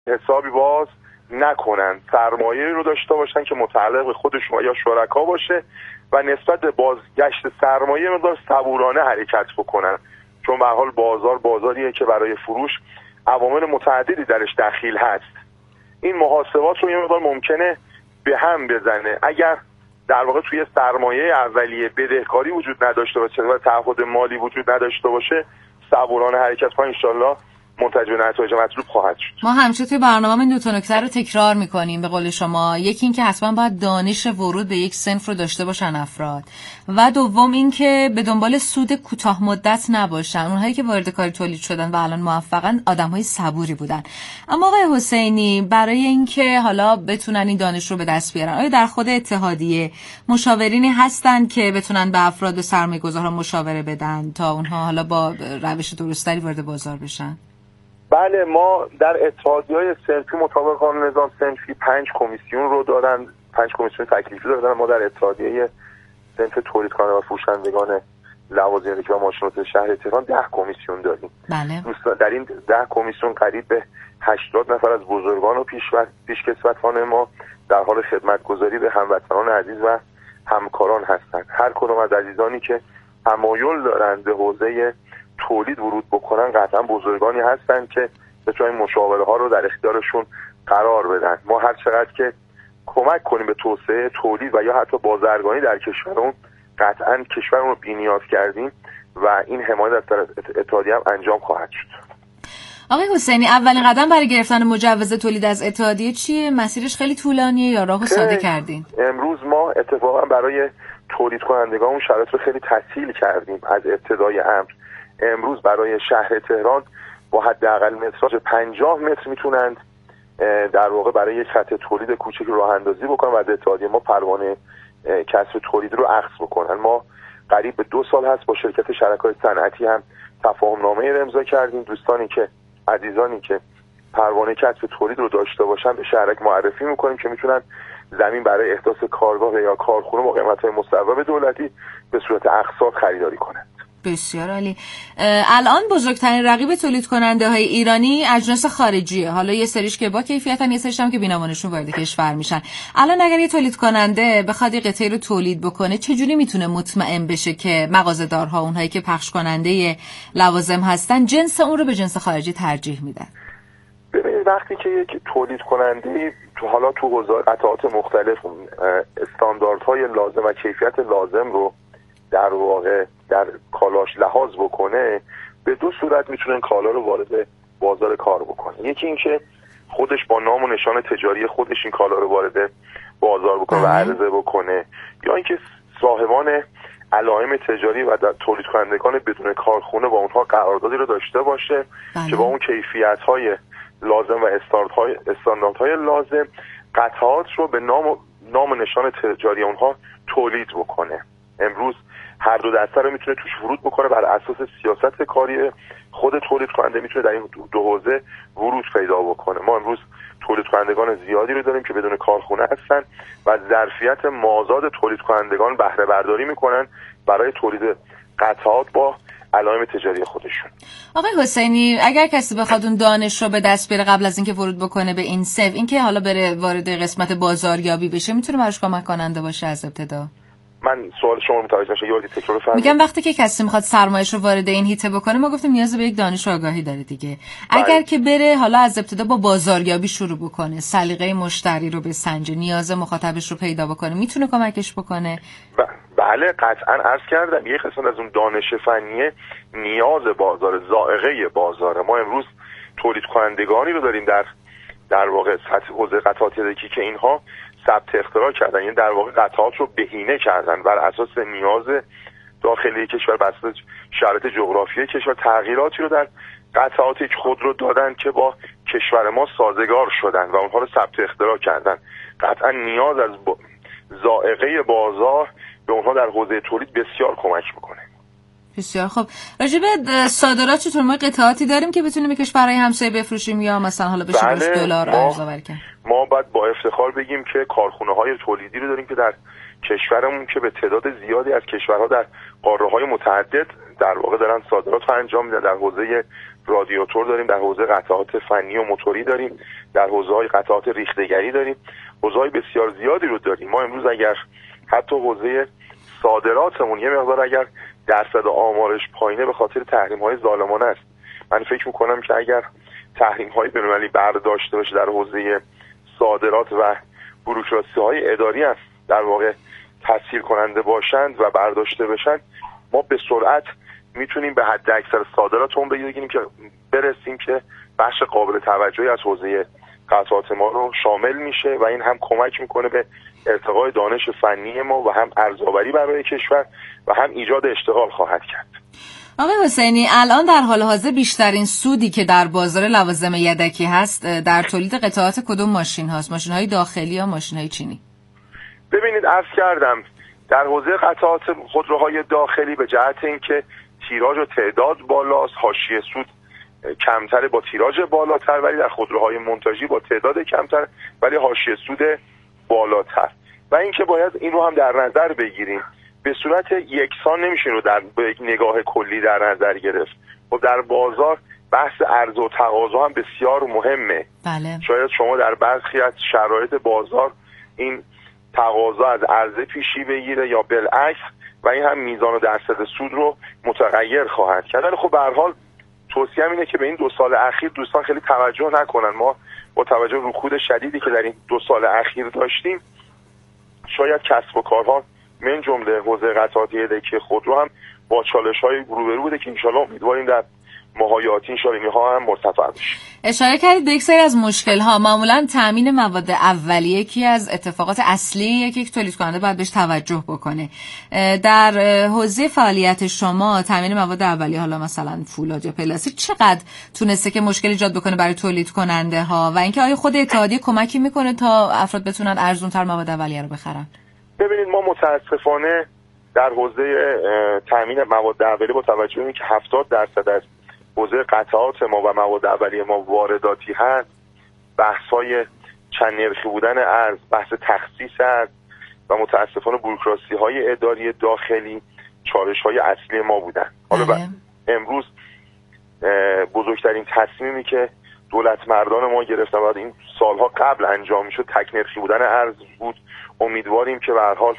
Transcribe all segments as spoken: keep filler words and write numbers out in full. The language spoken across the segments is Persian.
حسابی باز نکنن، سرمایه رو داشته باشن که متعلق به خودشون یا شرکا باشه و نسبت به بازگشت سرمایه مقدار صبورانه حرکت بکنن، چون به هر حال بازار بازاریه که برای فروش عوامل متعددی درش دخیل هست. این محاسبات رو یه مقدار ممکنه به هم بزنه. اگر در واقع توی سرمایه اولیه بدهکاری وجود نداشته باشه و تعهد مالی وجود نداشته باشه، صبورانه حرکت کنن، ان شاءالله منتج به نتایج مطلوب خواهد شد. ما همیشه توی برنامه این دو تا نکته رو تکرار می‌کنیم به قول شما. یکی این که حتما باید دانش ورود به یک صنف رو داشته باشن افراد، و دوم این که به دنبال سود کوتاه مدت نباشن. اونهایی که وارد کار تولید شدن و الان موفقن آدم‌های صبوری بودن. اما آقای حسینی، برای اینکه حالا بتونن این دانش رو به دست بیارن، آیا در خود اتحادیه مشاورینی هستن که بتونن به افراد و سرمایه‌گذارها مشاوره بدن تا اونها حالا با روش درستری وارد بازار بشن؟ بله، ما در اتحادیه‌های صنفی مطابق قانون نظام صنفی پنج کمیسیون رو دارن، پنج کمیسیون تکلیفی دارن. ما در اتحادیه صنف تولید کننده و فروشندگان لوازم الکترونیکی و ماشین‌آلات شهر تهران ده کمیسیون داریم. بله. دوستان در این ده کمیسیون قریب به هشتاد نفر از بزرگان و پیش پیشکسوتان ما در حال خدمتگزاری به هموطنان عزیز و همکاران هستند. هر کدام از عزیزانی که تمایل دارند به حوزه تولید ورود بکنن قطعا بزرگانی هستن که بتونن مشاوره ها رو در اختیارشون قرار بدن. ما هر چقدر که کمک کنیم به توسعه تولید و یا حتی بازرگانی در کشورمون، قطعا کشورمون رو بی‌نیاز کردیم و این حمایت از طرف اتحادیه هم انجام خواهد شد. آقای حسینی، اولین قدم برای گرفتن مجوز تولید از اتحادیه چیه؟ مسیرش خیلی طولانیه یا راهو ساده کردین؟ امروز ما اتفاقا برای تولید کنندگان شرایط رو خیلی تسهیل کردیم از ابتدای امر. امروز برای شهر تهران با حداقل متراژ پنجاه متر میتونند در واقع برای یک خط تولید کوچک راه اندازی بکنن و از اتحادیه ما پروانه کسب تولید رو اخذ بکنن. ما قریب به دو سال هست با شرکت شرکای صنعتی هم تفاهم نامه امضا کردیم. دوستانی که عزیزانی که پروانه کسب تولید رو داشته باشن به شرکت معرفی میکنیم که میتونن زمین برای احداث کارگاه یا کارخونه با قیمت‌های مصوب دولتی به صورت اقساط خریداری کنند. بسیار عالی. الان بزرگترین رقیب تولید کننده های ایرانی اجناس خارجیه. حالا یه سریش که با کیفیتن، یه سریش هم که بی‌نامانشون وارد کشور میشن. الان اگر یه تولید کننده بخواد یه قطعه رو تولید بکنه، چجوری میتونه مطمئن بشه که مغازه‌دارها، اونهایی که پخش کننده لوازم هستن، جنس اون رو به جنس خارجی ترجیح میدن؟ ببینید، وقتی که یک تولید کننده تو حالا تو حوزه قطعات مختلف استانداردهای لازم و کیفیت لازم رو در واقع در کالاش لحاظ بکنه، به دو صورت میتونه این کالا رو وارد بازار کار بکنه. یکی این که خودش با نام و نشان تجاری خودش این کالا رو وارد بازار بکنه و عرضه بکنه، یا اینکه صاحبان علائم تجاری و تولید کنندگان بدون کارخونه با اونها قراردادی رو داشته باشه بله. که با اون کیفیت‌های لازم و استانداردهای استانداردهای لازم قطعات رو به نام نام و نشان تجاری اونها تولید بکنه. امروز هر دو دسته رو میتونه توش ورود بکنه، بر اساس سیاست کاری خود تولید کننده میتونه در این دو حوزه ورود پیدا بکنه. ما امروز تولید کنندگان زیادی رو داریم که بدون کارخونه هستن و ظرفیت مازاد تولید کنندگان بهره برداری میکنن برای تولید قطعات با علائم تجاری خودشون. آقای حسینی، اگر کسی بخواد اون دانش رو به دست بیاره قبل از اینکه ورود بکنه به این صف، اینکه حالا بره وارد قسمت بازاریابی بشه، میتونه براش کمک کننده باشه از ابتدا؟ من سوال شما متوجه نشدم، یادی تکرار فرمایید. میگم وقتی که کسی میخواد سرمایه‌اش رو وارد این هیته بکنه، ما گفتیم نیاز به یک دانش و آگاهی داره دیگه. اگر بله. که بره حالا از ابتدا با بازاریابی شروع بکنه، سلیقه مشتری رو بسنجه، نیاز مخاطبش رو پیدا بکنه، میتونه کمکش بکنه؟ ب... بله قطعا. عرض کردم یک قسمت از اون دانش فنیه نیاز بازار، ذائقه بازار. ما امروز تولید کنندگانی رو داریم در در واقع سطح حوزه قطعات یدکی که اینها ثبت اختراع کردن، یعنی در واقع قطعات رو بهینه کردن بر اساس نیاز داخلی کشور، بر اساس شرایط جغرافیایی کشور، تغییراتی رو در قطعات خودرو دادن که با کشور ما سازگار شدن و اونها رو ثبت اختراع کردن. قطعا نیاز از ذائقه بازار به اونها در حوزه تولید بسیار کمک میکنه. بسیار خب. راجع به صادرات چطور؟ ما قطعاتی داریم که بتونیم یکش برای همسایه بفروشیم یا مثلا حالا بشه روش دلار ارز آوری کنیم؟ ما باید با افتخار بگیم که کارخونه‌های تولیدی رو داریم که در کشورمون که به تعداد زیادی از کشورها در قاره‌های متعدد در واقع دارن صادرات رو انجام میدن. در حوزه رادیاتور داریم، در حوزه قطعات فنی و موتوری داریم، در حوزه های قطعات ریختگری داریم، حوزه های بسیار زیادی رو داریم. ما امروز اگر حتی حوزه صادراتمون یه مقدار اگر درصد آمارش پایینه به خاطر تحریم‌های ظالمانه است. من فکر می‌کنم که اگر تحریم‌های بین‌المللی برداشته بشه در حوزه صادرات و بوروکراسی‌های اداری است در واقع تسهیل کننده باشند و برداشته بشن، ما به سرعت میتونیم به حد اکثر صادراتمون بگیریم که برسیم که بخش قابل توجهی از حوزه قطعات ما رو شامل میشه و این هم کمک میکنه به ارتقای دانش فنی ما و هم ارزآوری برای کشور و هم ایجاد اشتغال خواهد کرد. آقای حسینی، الان در حال حاضر بیشترین سودی که در بازار لوازم یدکی هست در تولید قطعات کدوم ماشین هاست؟ ماشین های داخلی یا ماشین های چینی؟ ببینید، عرض کردم در حوزه قطعات خودروهای داخلی به جهت اینکه تیراژ و تعداد بالاست، حاشیه سود کمتر با تیراژ بالاتر، ولی در خودروهای منتاژی با تعداد کمتر ولی حاشیه سود بالاتر. و اینکه باید این رو هم در نظر بگیریم، به صورت یکسان نمیشه رو در به نگاه کلی در نظر گرفت. و در بازار بحث عرضه و تقاضا هم بسیار مهمه. بله. شاید شما در برخی از شرایط بازار این تقاضا از عرضه پیشی بگیره یا بالعکس و این هم میزان و درصد سود رو متغیر خواهد کرد. ولی خب به هر حال توصیه‌ام اینه که به این دو سال اخیر دوستان خیلی توجه نکنن. ما با توجه به رکود شدیدی که در این دو سال اخیر داشتیم، شاید کسب و کارها من جمله حوزه قطعات یدکی خودرو هم با چالش‌های روبرو بوده که انشالله امیدواریم در ماهای آتی انشالله اینها هم مرتفع بشه. اشاره کردید به یک سری از مشکل‌ها. معمولاً تامین مواد اولیه یکی از اتفاقات اصلیه که یک تولید کننده باید بهش توجه بکنه. در حوزه فعالیت شما تامین مواد اولیه، حالا مثلا فولاد یا پلاستیک، چقدر تونسته که مشکل ایجاد بکنه برای تولید کننده ها و اینکه آیا خود اتحادیه کمکی میکنه تا افراد بتونن ارزان‌تر مواد اولیه رو بخرن؟ ببینید، ما متاسفانه در حوزه تامین مواد اولیه با توجه به اینکه هفتاد درصد از حوزه قطعات ما و مواد اولیه ما وارداتی هست، بحث‌های چند نرخی بودن ارز، بحث تخصیص ارز و متاسفانه بوروکراسی‌های اداری داخلی چالش‌های اصلی ما بودن. حالا امروز بزرگترین تصمیمی که دولت مردان ما گرفتن و این سالها قبل انجام می‌شد تک نرخی بودن ارز بود. امیدواریم که به هر حال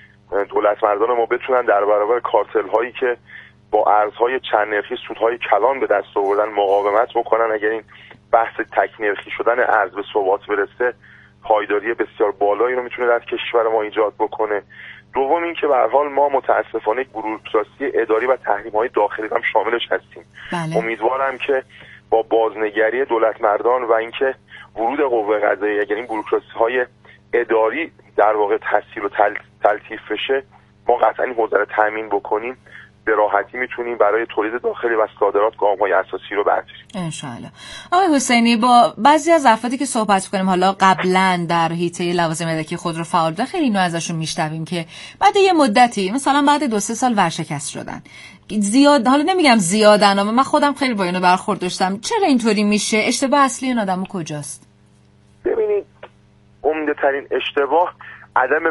دولت مردان ما بتونن در برابر کارتل‌هایی که با ارزهای چند نرخی سودهای کلان به دست آوردن مقاومت بکنن. اگر این بحث تک نرخی شدن ارز به ثبات برسه، پایداری بسیار بالایی رو میتونه در کشور ما ایجاد بکنه. دوم این که به هر حال ما متاسفانه بوروکراسی اداری و تحریم‌های داخلی هم شاملش هستیم. بله. امیدوارم که با بازنگری دولت مردان و اینکه ورود قوه قضاییه، اگر این بوروکراسی‌های اداری در واقع تسهیل و تل... تلطیف بشه، ما قطعا این حوزه رو تامین بکنیم، به راحتی میتونیم برای تولید داخلی و صادرات گام‌های اساسی رو برداریم ان شاء الله. آقای حسینی، با بعضی از افرادی که صحبت کنیم حالا قبلا در حیطه لوازم یدکی خودرو فعال بودن، خیلی اینو ازشون میشنویم که بعد یه مدتی مثلا بعد دو سه سال ورشکست شدن. زیاد، حالا نمیگم زیادن، اما من خودم خیلی با اینو برخورد داشتم. چرا اینطوری میشه؟ اشتباه اصلی این آدمو کجاست؟ ببینید، عمده ترین اشتباه عدم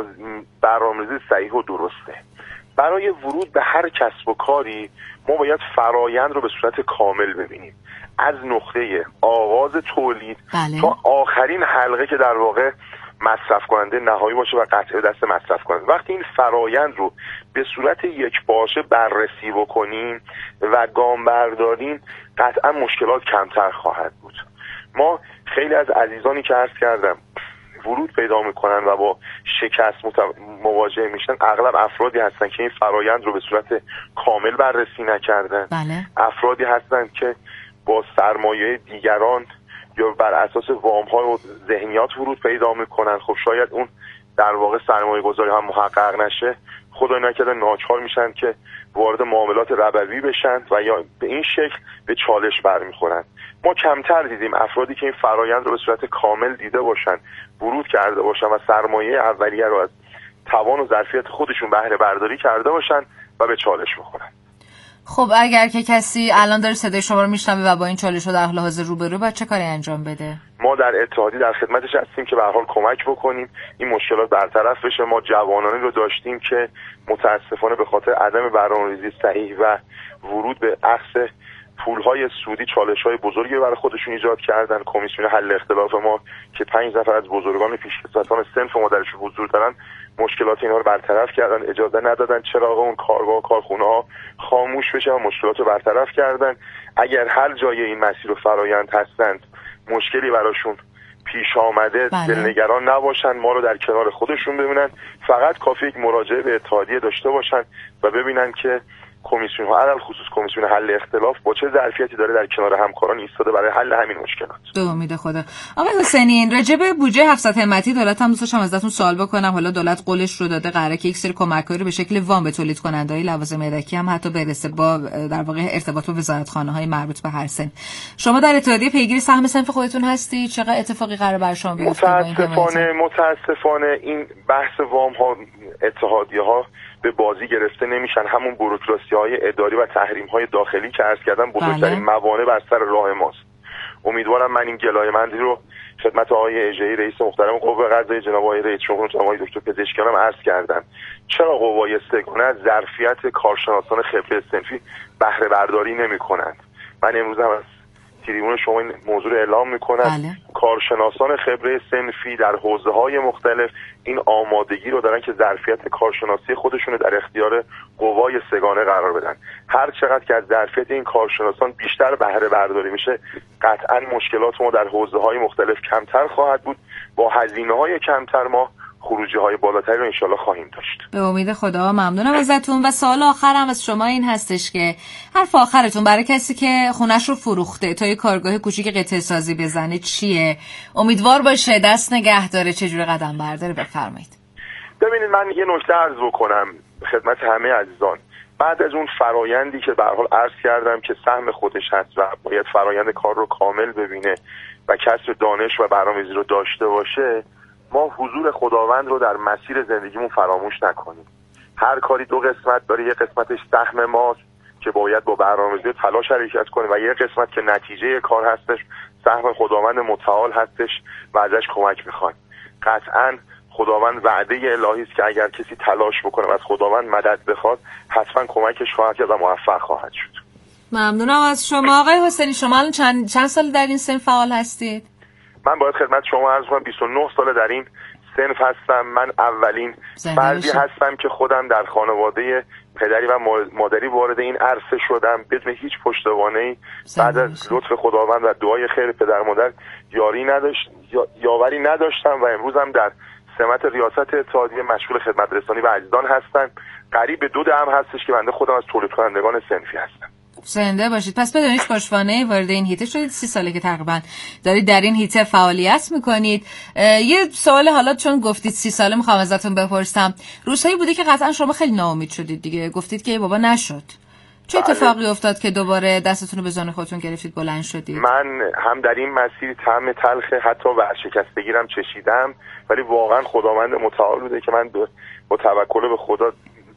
برنامه‌ریزی صحیح و درسته. برای ورود به هر کسب و کاری ما باید فرایند رو به صورت کامل ببینیم، از نقطه آغاز تولید بله. تا آخرین حلقه که در واقع مصرف کننده نهایی باشه و قطعه دست مصرف کننده. وقتی این فرایند رو به صورت یک باشه بررسی بکنیم و گام برداریم، قطعا مشکلات کمتر خواهد بود. ما خیلی از عزیزانی که عرض کردم ورود پیدا میکنن و با شکست مواجه میشن، اغلب افرادی هستن که این فرایند رو به صورت کامل بررسی نکردن. بله. افرادی هستن که با سرمایه دیگران یا بر اساس وام‌ها و ذهنیات ورود پیدا میکنن. خب شاید اون در واقع سرمایه گذاری هم محقق نشه، خدای نکرده ناچار میشن که وارد معاملات ربوی بشن و یا به این شکل به چالش برمیخورن. ما کمتر دیدیم افرادی که این فرایند رو به صورت کامل دیده باشن، ورود کرده باشن و سرمایه اولیه رو از توان و ظرفیت خودشون بهره برداری کرده باشن و به چالش بخورن. خب اگر که کسی الان داره صدای شما رو میشنوه و با این چالش رو در حال حاضر روبرو، باید چه کاری انجام بده؟ ما در اتحادیه در خدمتش هستیم که به هر حال کمک بکنیم این مشکلات برطرف بشه. ما جوانانی رو داشتیم که متاسفانه به خاطر عدم برنامه‌ریزی صحیح و ورود به اخذ پولهای سودی چالش‌های بزرگی برای خودشون ایجاد کردن. کمیسیون حل اختلاف ما که پنج نفر از بزرگان پیشکسوتان صنف ما درش حضور دارن مشکلات اینها رو برطرف کردن، اجازه ندادن چراغ اون کارگاه و کارخونه‌ها خاموش بشه و مشکلات رو برطرف کردن. اگر هر جای این مسیر و فرایند هستند مشکلی براشون پیش آمده دلنگران نباشن، ما رو در کنار خودشون ببینن، فقط کافی یک مراجعه به اتحادیه داشته باشن و ببینن که کمیسیون ها علل خصوص کمیسیون حل اختلاف با چه ظرفیتی داره در کنار همکاران ایستاده برای حل همین مشکلات. به امید خدا. آقای حسینی، راجع به بودجه هفتصد همتی دولت هم دوست داشتم ازتون سوال بکنم. حالا دولت قولش رو داده قراره که یک سری کمک‌هایی رو به شکل وام به تولید کننده‌های لوازم یدکی هم حتی برسه با در واقع ارتباط با وزارتخانه‌های مربوط به هر سن. شما در اتحادیه پیگیری سهم صنف خودتون هستی؟ چقدر اتفاقی قراره بر شما بیفته؟ متأسفانه متأسفانه این بحث وام ها اتحادیه ها به بازی گرفته نمیشن. همون بوروکراسی های اداری و تحریم های داخلی که عرض کردم بزرگترین موانع بر سر راه ماست. امیدوارم من این گلایه‌مندی رو خدمت آقای اژه‌ای رئیس محترم قوه قضاییه جناب آقای رئیس جمهور جناب آقای دکتر پزشکیان عرض کردم. چرا قوای سگانه از ظرفیت کارشناسان خبره صنفی بهره برداری نمی‌کنند؟ من امروز هم از تریبون شما این موضوع رو اعلام میکنم. بله. کارشناسان خبره صنفی در حوزه‌های مختلف این آمادگی رو دارن که ظرفیت کارشناسی خودشون رو در اختیار قوای سگانه قرار بدن. هر چقدر که از ظرفیت این کارشناسان بیشتر بهره برداری میشه قطعاً مشکلات ما در حوزه‌های مختلف کمتر خواهد بود. با هزینه‌های کمتر ما خروجی های بالاتری رو انشالله خواهیم داشت. به امید خدا. ممنونم ازتون. و سوال آخرم از شما این هستش که حرف آخرتون برای کسی که خونش رو فروخته تا یه کارگاه کوچیک قطعه سازی بزنه چیه؟ امیدوار باشه، دست نگه داره، چه جوری قدم برداره؟ بفرمایید. ببینید من یه نکته عرض بکنم خدمت همه عزیزان. بعد از اون فرایندی که به هر حال عرض کردم که سهم خودش هست و باید فرایند کار رو کامل ببینه و کسب دانش و برنامه‌ریزی رو داشته باشه، ما حضور خداوند رو در مسیر زندگیمون فراموش نکنیم. هر کاری دو قسمت داره، یه قسمتش سهم ماست که باید با برنامه‌ریزی و تلاش حرکت کنیم و یه قسمت که نتیجه کار هستش سهم خداوند متعال هستش و ازش کمک میخوایم. قطعاً خداوند وعده الهی است که اگر کسی تلاش بکنه و از خداوند مدد بخواد حتما کمکش خواهد کرد و موفق خواهد شد. ممنونم از شما. آقای حسینی، شما الان چند چند سال در این صنف فعال هستید؟ من باید خدمت شما عرض کنم بیست و نه سال در این صنف هستم. من اولین فردی هستم که خودم در خانواده پدری و مادری وارد این عرصه شدم بدون هیچ پشتوانه‌ای. بعد از لطف خداوند و دعای خیر پدر مادر یاری نداشت یاوری نداشتم و امروزم در سمت ریاست اتحادیه مشغول خدمت رسانی و عزیزان هستم. قریب به دو دهم هستش که بنده خودم از تولید کنندگان صنفی هستم. زنده باشید. پس بدون هیچ پشتوانه‌ای وارد این هیته شدید. سی ساله که تقریبا دارید در این هیته فعالیت میکنید. یه سوال حالا چون گفتید سی ساله میخوام ازتون بپرسم. روزهایی بوده که قطعا شما خیلی ناامید شدید دیگه، گفتید که بابا نشد. چه اتفاقی افتاد که دوباره دستتون رو به زانوی خودتون گرفتید بلند شدید؟ من هم در این مسیر طعم تلخ حتی ورشکستگی هم چشیدم، ولی واقعا خداوند متعال بوده که من با توکل به خدا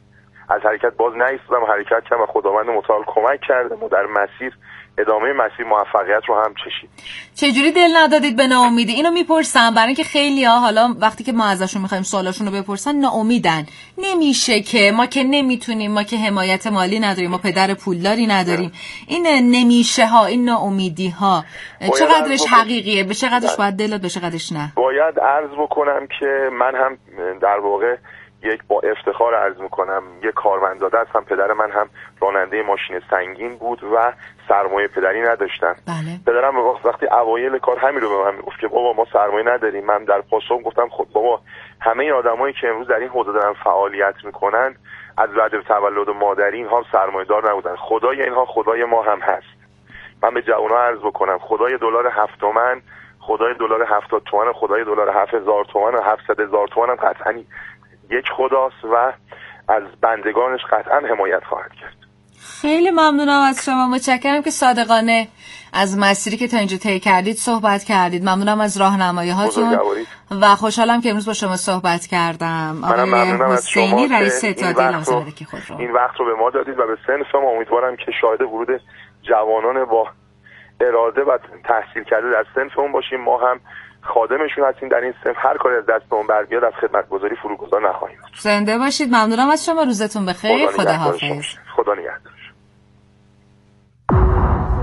از حرکت باز نایستادم و حرکت کردم و خداوند متعال کمک کرده و در مسیر ادامه مسیر موفقیت رو هم چشید. چجوری دل ندادید به ناامیدی؟ اینو میپرسم برای اینکه خیلی‌ها حالا وقتی که ما ازشون می‌خوایم سوالاشون رو بپرسن ناامیدن. نمیشه که ما که نمیتونیم، ما که حمایت مالی نداریم، ما پدر پولداری نداریم. این نمیشه ها، این ناامیدی ها چقدرش حقیقیه؟ به چقدرش باید دل داد، به چقدرش نه؟ باید عرض بکنم که من هم در واقع یک با افتخار عرض میکنم یک کارمندزاده هستم. پدر من هم راننده ماشین سنگین بود و سرمایه پدری نداشتن. بله. پدرم وقتی اوایل کار همین رو به من میگفت که بابا ما سرمایه نداریم. من در پاسخ گفتم خب بابا همه این آدمایی که امروز در این حوزه دارن فعالیت میکنن از بعد تولد مادری اینها سرمایه دار نبودن. خدای اینها خدای ما هم هست. من به جوونا عرض بکنم خدای دلار هفت تومن، خدای دلار هفتاد تومن، خدای دلار هفت هزار تومن و هفتصد هزار تومن هم قطعاً یک خداست و از بندگانش قطعا حمایت خواهد کرد. خیلی ممنونم از شما. متشکرم که صادقانه از مسیری که تا اینجا طی کردید صحبت کردید. ممنونم از راهنمایی هاتون و خوشحالم که امروز با شما صحبت کردم. آقای حسینی رئیس اتحادیه لوازم یدکی خودرو، این وقت رو به ما دادید و به صنف ما. امیدوارم که شاهد ورود جوانان با اراده و تحصیل کرده در صنفمون باشیم. ما هم خادمشون هستیم در این صنف. هر کاری از دستمون بر بیاد از خدمتگزاری فروگذار نخواهیم. زنده باشید. ممنونم از شما. روزتون بخیر. خدا حافظ. خدا نگهدار.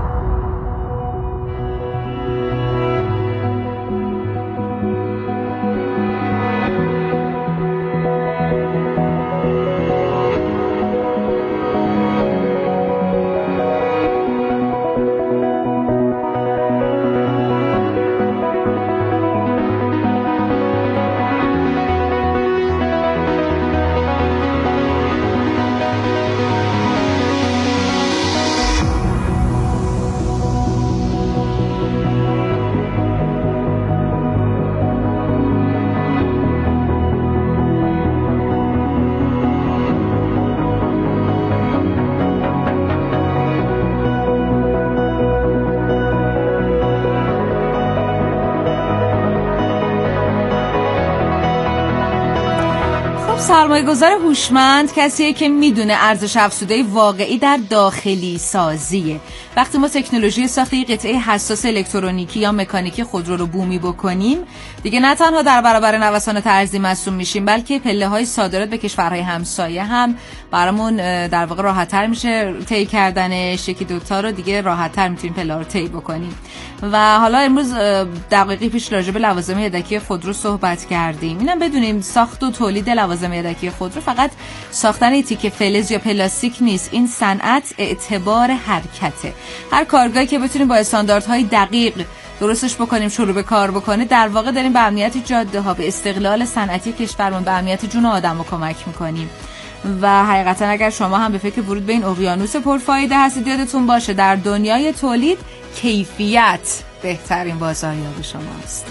سرمایه‌گذار هوشمند کسیه که میدونه ارزش افزوده واقعی در داخلی سازیه. وقتی ما تکنولوژی ساخت یک قطعه حساس الکترونیکی یا مکانیکی خودرو رو بومی بکنیم، دیگه نه تنها در برابر نوسانات ارزی مصدوم میشیم، بلکه پله‌های صادرات به کشورهای همسایه هم برامون در واقع راحت‌تر میشه طی کردنش. یکی دوتا رو دیگه راحت‌تر میتونیم پله‌ها رو طی بکنیم. و حالا امروز دقیقی پیش راجع به لوازم یدکی خودرو صحبت کردیم. اینم بدونیم ساخت و تولید لوازم یدکی خودرو فقط ساختن تیکه فلز یا پلاستیک نیست. این صنعت اعتبار حرکته. هر کارگاهی که بتونیم با استانداردهای دقیق درستش بکنیم شروع به کار بکنه، در واقع داریم به امنیت جاده ها، به استقلال صنعتی کشورمون، به امنیت جون آدمو کمک میکنیم. و حقیقتا اگر شما هم به فکر ورود به این اقیانوس پرفایده هستید، یادتون باشه در دنیای تولید کیفیت بهترین بازاریاب شماست.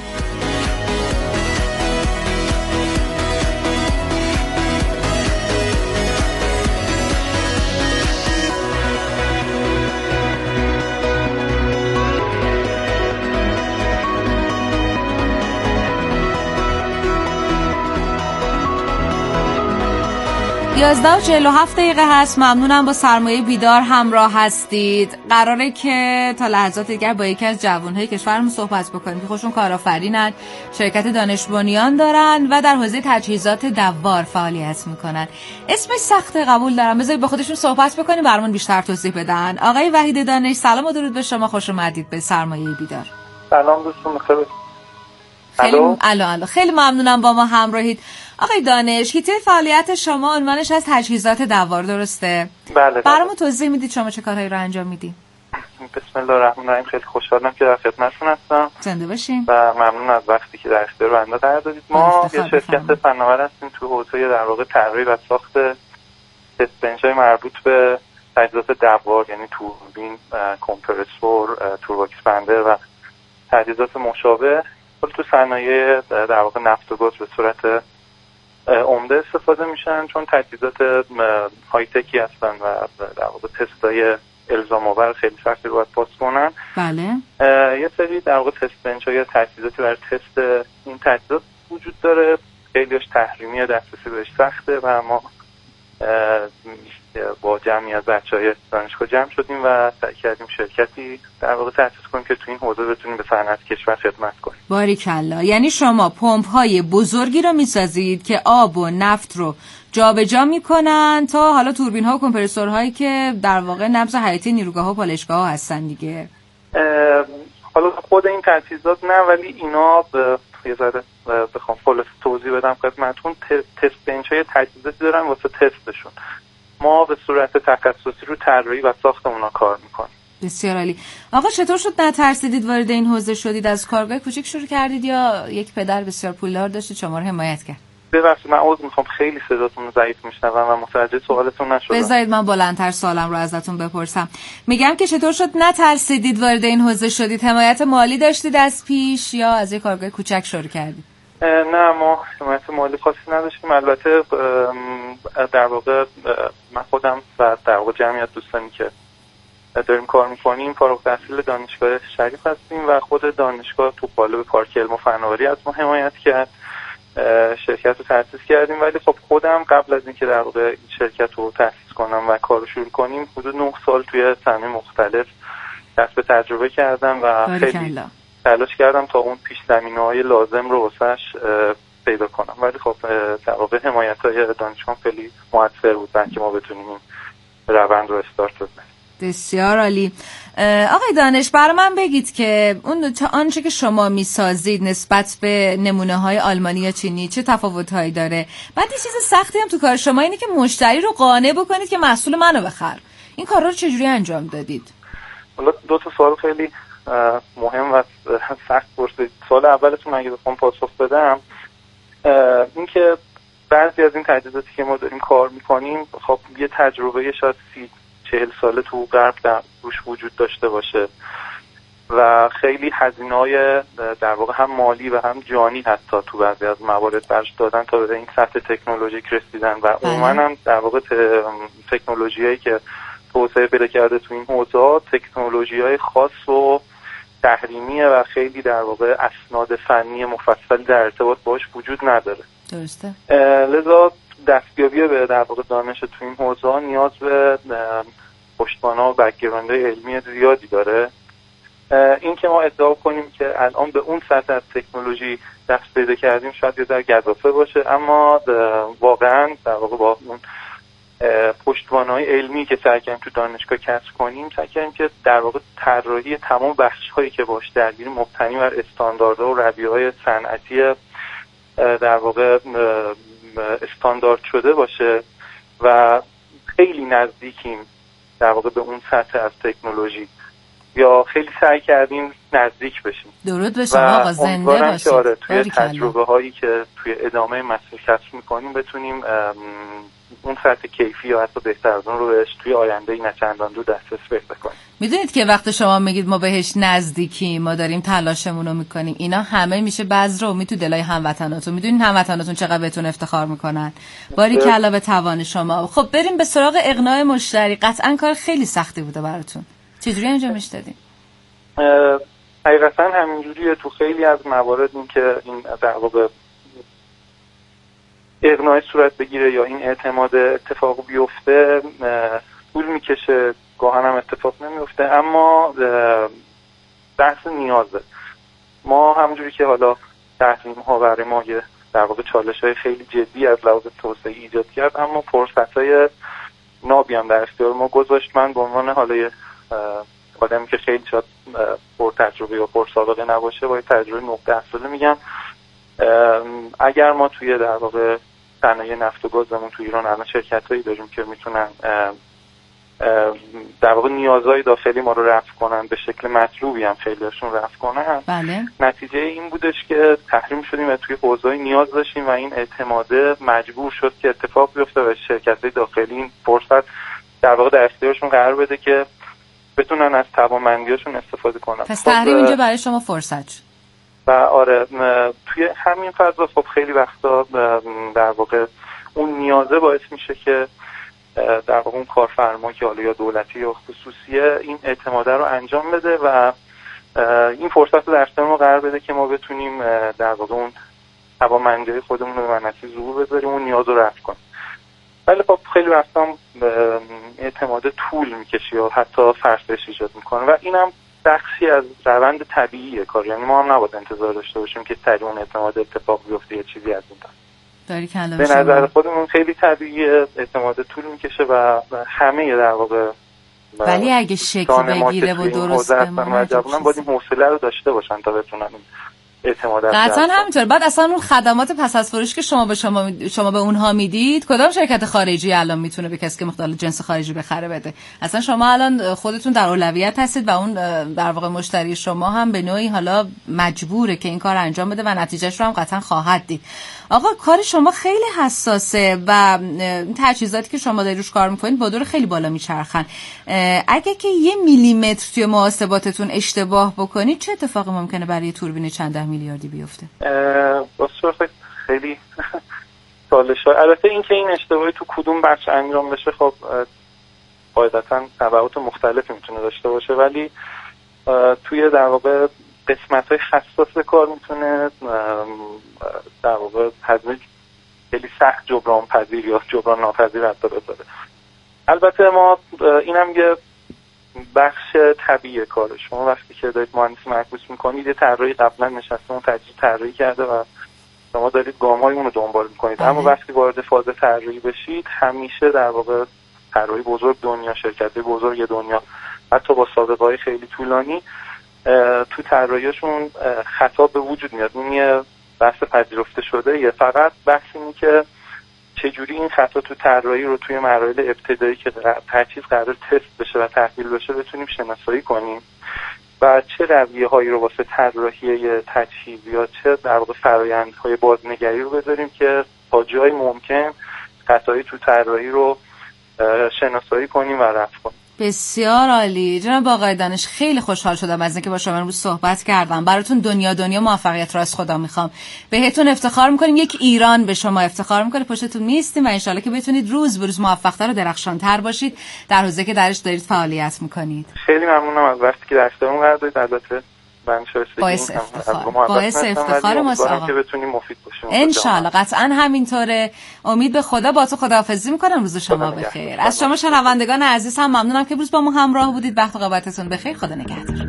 یازده و چهل و هفت دقیقه هست. ممنونم با سرمایه بیدار همراه هستید. قراره که تا لحظات دیگر با یکی از جوانهای کشورمون صحبت بکنیم که خودشون کارآفرینن، شرکت دانش بنیان دارن و در حوزه تجهیزات دوار فعالیت میکنن. اسمش سخته، قبول دارم. بذارید با خودشون صحبت بکنیم برامون بیشتر توضیح بدن. آقای وحید دانش، سلام و درود به شما، خوش اومدید به سرمایه بیدار. سلام دوستان، بخیر. خیلی الو الو خیلی ممنونم با ما همراهید. آقای دانش، حیطه فعالیت شما عنوانش از تجهیزات دوار، درسته؟ بله. برامون توضیح میدید شما چه کارهایی رو انجام میدید؟ بسم الله الرحمن الرحیم. خیلی خوشحالم که در خدمتتون هستم. زنده باشین. و ممنون از وقتی که در اختیار بنده قرار دادید. ما یه شرکت فناور هستیم تو حوزه در واقع طراحی و ساخت تست بنچ‌های مربوط به تجهیزات دوار، یعنی توربین، کمپرسور، توربو اکسپندر و تجهیزات مشابه. تو صنایع در واقع نفت و گاز به صورت عمده استفاده میشن، چون تجهیزات های تکی هستن و در واقع تستای الزام آور خیلی سختی رو باید پاس کنن. بله. یه سری در واقع تست بنچ های تجهیزاتی برای تست این تجهیزات وجود داره، خیلیش تحریمیه، دسترسی بهش سخته و ما با جمعی از بچهای دانشگاه جمع شدیم و سعی کردیم شرکتی در واقع تأسیس کنیم که تو این حوزه بتونیم به صنعت کشور خدمت کنیم. باریکلا. یعنی شما پمپ های بزرگی رو میسازید که آب و نفت رو جابجا میکنن تا حالا توربین ها و کمپرسور هایی که در واقع نبض حیاتی نیروگاه ها و پالایشگاه ها هستن دیگه. حالا خود این تجهیزات نه، ولی اینا به یه ذره بخوام خلاصه توضیح بدم خدمتتون، تست بنچ های تجهیزاتی دارن واسه تستشون. ما به صورت تخصصی رو طراحی و ساخت اونا کار میکنیم. بسیار عالی. آقا چطور شد نترسیدید وارد این حوزه شدید؟ از کارگاه کوچیک شروع کردید یا یک پدر بسیار پولدار داشتید شما رو حمایت کرد؟ ببخشید من عذر میخوام، خیلی صداتون ضعیف میشنوم و متوجه سوالتون نشدم. بذارید من بلندتر سوالم رو ازتون بپرسم. میگم که چطور شد نترسیدید وارد این حوزه شدید؟ حمایت مالی داشتید از پیش یا از یک کارگاه کوچک شروع کردید؟ نه، ما حمایت مالی خاصی نداشتیم. البته در واقع من خودم و در واقع جمعی از دوستانی که داریم کار میکنیم فارغ التحصیل دانشگاه شریف هستیم و خود دانشگاه تو قالب پارک علم و فناوری از ما حمایت کرد، شرکت رو تأسیس کردیم. ولی خب خودم قبل از اینکه در واقع این شرکت رو تأسیس کنم و کار رو شروع کنیم حدود نه سال توی صنایع مختلف کسب تجربه کردم و خیلی تلاش کردم تا اون پیش زمینه‌های لازم رو واسش پیدا کنم. ولی خب در واقع حمایت‌های دانشگاه خیلی موثر بود که ما بتونیم این روند رو استارت بدیم. بسیار عالی. آقای دانش، برای من بگید که اون تا آنچه که شما میسازید نسبت به نمونه‌های آلمانی یا چینی چه تفاوت‌هایی داره؟ بعد یه چیز سختی هم تو کار شما اینه که مشتری رو قانع بکنید که محصول منو بخر. این کارا رو چجوری انجام دادید؟ حالا دو تا سوال خیلی مهم و سخت پرسید. سوال اولتون اگه بخوام پاسخ بدم این که بعضی از این تجهیزاتی که ما داریم کار میکنیم خب یه تجربه شاید سی چهل ساله تو غرب در روش وجود داشته باشه و خیلی هزینه‌های در واقع هم مالی و هم جانی حتی تو بعضی از موارد برش دادن تا به این سطح تکنولوژیک رسیدن و عموما هم در واقع تکنولوژیایی که توسعه پیدا کرده تو این حوزه تکنولوژی‌های خاص و تحریمیه و خیلی در واقع اسناد فنی مفصلی در ارتباط باهاش وجود نداره. درسته. لذا دستیابی به در واقع دانش تو این حوزه نیاز به پشتوانه و بک‌گراندهای علمی زیادی داره. این که ما ادعا کنیم که الان به اون سطح از تکنولوژی دست پیدا کردیم شاید یه ذره گزافه باشه، اما واقعا در واقع با اون پشتوانه‌های علمی که سعی کردیم تو دانشگاه کسب کنیم، سعی کردیم که در واقع طراحی تمام بخش‌هایی که باش درگیریم مبتنی بر استانداردها و رویه‌های صنعتی در واقع استاندارد شده باشه و خیلی نزدیکیم در واقع به اون سطح از تکنولوژی، یا خیلی سعی کردیم نزدیک بشیم. درود به شما آقا، زنده باشید. آره توی تجربه هایی که توی ادامه مسیر کسب میکنیم بتونیم اون سطح کیفی یا حتی بهتر از اون رو بهش توی آینده نه چندان دور دسترسی پیدا کنیم. میدونید که وقتی شما میگید ما بهش نزدیکیم، ما داریم تلاشمون رو میکنیم، اینا همه میشه بذر و امید تو دلای هموطناتون. میدونید هموطناتون چقدر بهتون افتخار میکنن. باری کلا به توان شما. خب بریم به سراغ اقناع مشتری. قطعا کار خیلی سختی بوده براتون. چجوری انجامش دادین؟ حقیقتا همینجوریه. تو خیلی از موارد این که این در واقع اقناع صورت بگیره یا این اعتماد اتفاق بیفته طول میکشه، گاهن هم اتفاق نمیفته، اما بحث نیازه. ما همونجوری که حالا تحریم ها برای ما یه در واقع چالش های خیلی جدی از لحاظ توسعه ایجاد کرد، اما فرصت های نابی هم در اختیار ما گذاشت. من به عنوان حالا یه آدمی که خیلی شاید پر تجربه یا پر سابقه نباشه، با تجربه نه ده ساله میگم اگر ما توی در واقع صنایع نفت و گازمون توی ایران الان شرکتایی داریم که میتونن در واقع نیازهای داخلی ما رو رفع کنن، به شکل مطلوبی هم خیلیشون رفع کنن. بله. نتیجه این بودش که تحریم شدیم و توی حوزه‌های نیاز داشتیم و این اعتماده مجبور شد که اتفاق بیفته و شرکت‌های داخلی این فرصت در واقع در اختیارشون قرار بده که بتونن از توانمندیاشون استفاده کنن. پس تحریم اینجا برای شما فرصت شد. و آره توی همین فضا خب خیلی وقتا در واقع اون نیازه باعث میشه که در واقع اون کارفرما که حالا یا دولتی یا خصوصیه این اعتماده رو انجام بده و این فرصت رو در اختیار ما قرار بده که ما بتونیم در واقع اون توانمندی خودمون رو به منصی ظهور بذاریم، اون نیاز رو رفع کنیم. ولی خب خیلی وقتا اعتماده طول میکشه یا حتی فرسایش ایجاد میکنه و اینم بخشی از روند طبیعیه کار. یعنی ما هم نباید انتظار داشته باشیم که سریع اون اعتماد اتفاق بیفته یا چیزی از این داری کلا به نظر خودمون خیلی طبیعیه، اعتماد طول میکشه و همه در واقع ولی اگه شکل بگیره و درست بمونه باید این حوصله رو داشته باشن تا بتونن اعتماد. قطعا همینطور. بعد اصلا اون خدمات پس از فروش که شما به شما شما به اونها میدید، کدام شرکت خارجی الان میتونه به کسی که مختال جنس خارجی بخره بده؟ اصلا شما الان خودتون در اولویت هستید و اون در واقع مشتری شما هم به نوعی حالا مجبوره که این کار انجام بده و نتیجهش رو هم قطعا خواهد دید. آقا کار شما خیلی حساسه و تجهیزاتی که شما دارید روش کار میکنید با دور خیلی بالا میچرخن. اگه که یه میلیمتر توی محاسباتتون اشتباه بکنید چه اتفاقی ممکنه برای توربین چند ده میلیاردی بیفته؟ با صورت خیلی چالش ها. البته این که این اشتباهی تو کدوم بخش انجام بشه خب قاعدتا تبعات مختلفی میتونه داشته باشه، ولی توی در واقع قسمت های حساس کار میتونه در واقع هزینه خیلی سخت جبران پذیر یا جبران ناپذیر حتی بذاره. البته ما اینم یه بخش طبیعی کاره. شما وقتی که دارید مهندسی معکوس میکنید یه طراحی قبلا نشسته اون تجهیز طراحی کرده و شما دارید گام‌های اون رو دنبال میکنید، اما وقتی وارد فاز طراحی بشید همیشه در واقع طراحی بزرگ دنیا، شرکت‌های بزرگ دنیا حتی با سابقه‌های خیلی طولانی تو طراحیشون خطا به وجود میاد. این یه بحث پذیرفته شده. یه فقط بحث اینه که چجوری این خطا تو طراحی رو توی مراحل ابتدایی که تجهیز قرار تست بشه و تحویل بشه بتونیم شناسایی کنیم و چه رویه‌هایی رو واسه طراحی تجهیز یا چه در واقع فرآیندهای بازنگری رو بذاریم که تا جای ممکن خطایی تو طراحی رو شناسایی کنیم و رفع کنیم. بسیار عالی. جناب آقای دانش خیلی خوشحال شدم از اینکه با شما امروز صحبت کردم. براتون دنیا دنیا موفقیت رو از خدا میخوام. بهتون افتخار میکنیم. یک ایران به شما افتخار میکنه. پشتتون میستیم و انشالله که بتونید روز به روز موفق‌تر و درخشان‌تر باشید در حوزه‌ای که درش دارید فعالیت میکنید. خیلی ممنونم از وقتی که در اختیارم قرار دادید. البته باعث افتخار باعث افتخار ما آقا که بتونیم مفید باشیم ان شاء الله. قطعا همینطوره. امید به خدا. با تو خداحافظی میکنم. روز شما بخیر. از شما شنوندگان عزیز هم ممنونم که امروز با ما همراه بودید. وقت و قبطتون بخیر. خدا نگهدار.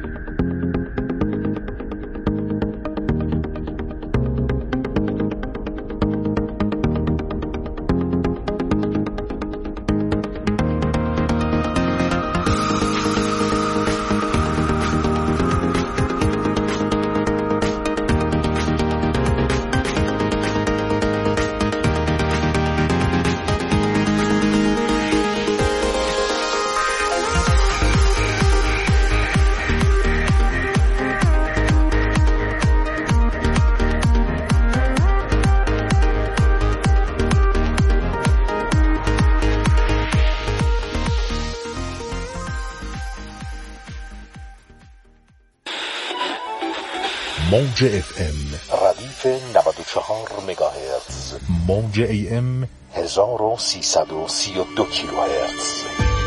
موج اف ام ردیف نود و چهار مگاهرتز، موج ای ام هزار و سیصد و سی و دو کیلوهرتز.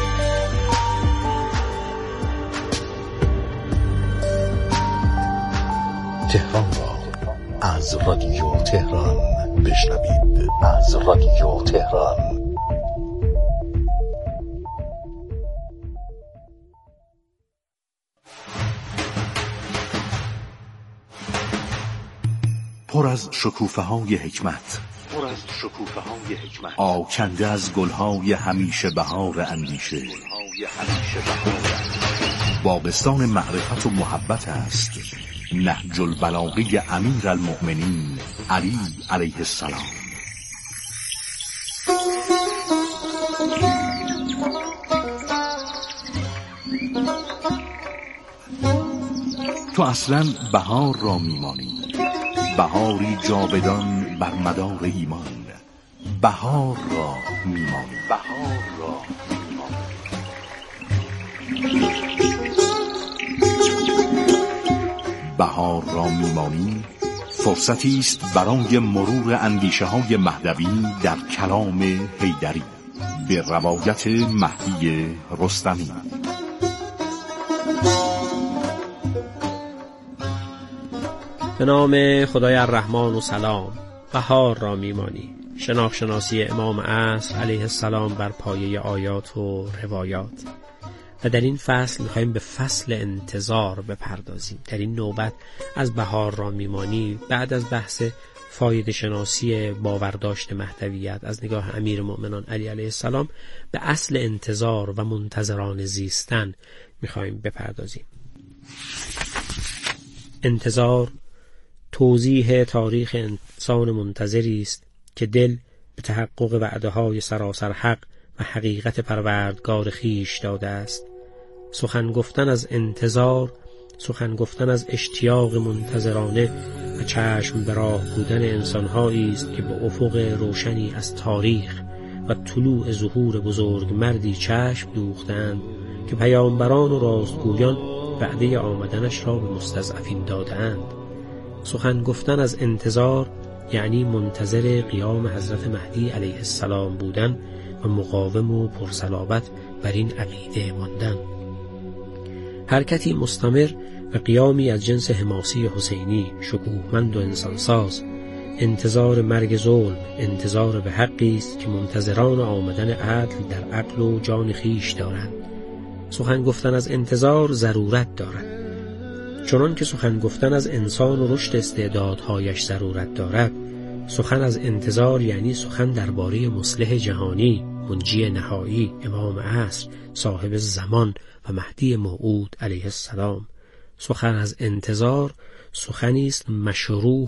تهران را از رادیو تهران بشنوید. از رادیو تهران. پر از شکوفه های حکمت، پر از شکوفه های حکمت، آکنده از گلهای همیشه بهار اندیشه. باغستان معرفت و محبت است نهج البلاغه امیر المؤمنین علی علیه السلام. تو اصلا بهار را میمانی، بهاری جاودان بر مدار ایمان. بهار را میمانی، بهار را میمانی. بهار را میمانی فرصتی است برای مرور اندیشه های مهدوی در کلام حیدری به روایت مهدی رستمی. به نام خدای الرحمن و سلام. بهار را میمانی. شناخت شناسی امام عصر علیه السلام بر پایه آیات و روایات. و در این فصل می‌خوایم به فصل انتظار بپردازیم. در این نوبت از بهار را میمانی بعد از بحث فایده شناسی باورداشت مهدویت از نگاه امیر مؤمنان علی علیه السلام به اصل انتظار و منتظران زیستن می‌خوایم بپردازیم. انتظار توضیح تاریخ انسان منتظری است که دل به تحقق وعده‌های سراسر حق و حقیقت پروردگار خیش داده است. سخن گفتن از انتظار، سخن گفتن از اشتیاق منتظرانه و چشم به راه بودن انسان‌هایی است که به افق روشنی از تاریخ و طلوع ظهور بزرگ مردی چشم دوختند که پیامبران و راستگویان وعده آمدنش را به مستضعفین دادند. سخن گفتن از انتظار یعنی منتظر قیام حضرت مهدی علیه السلام بودن و مقاوم و پرصلابت بر این عقیده ماندن. حرکتی مستمر و قیامی از جنس حماسی حسینی، شکوهمند و انسانساز. انتظار مرگ ظلم، انتظار به حقی است که منتظران آمدن عدل در عقل و جان خیش دارند. سخن گفتن از انتظار ضرورت دارد، چنان که سخن گفتن از انسان و رشد استعدادهایش ضرورت دارد. سخن از انتظار یعنی سخن درباره مصلح جهانی، منجی نهایی، امام عصر، صاحب زمان و مهدی موعود علیه السلام. سخن از انتظار سخنی است مشروح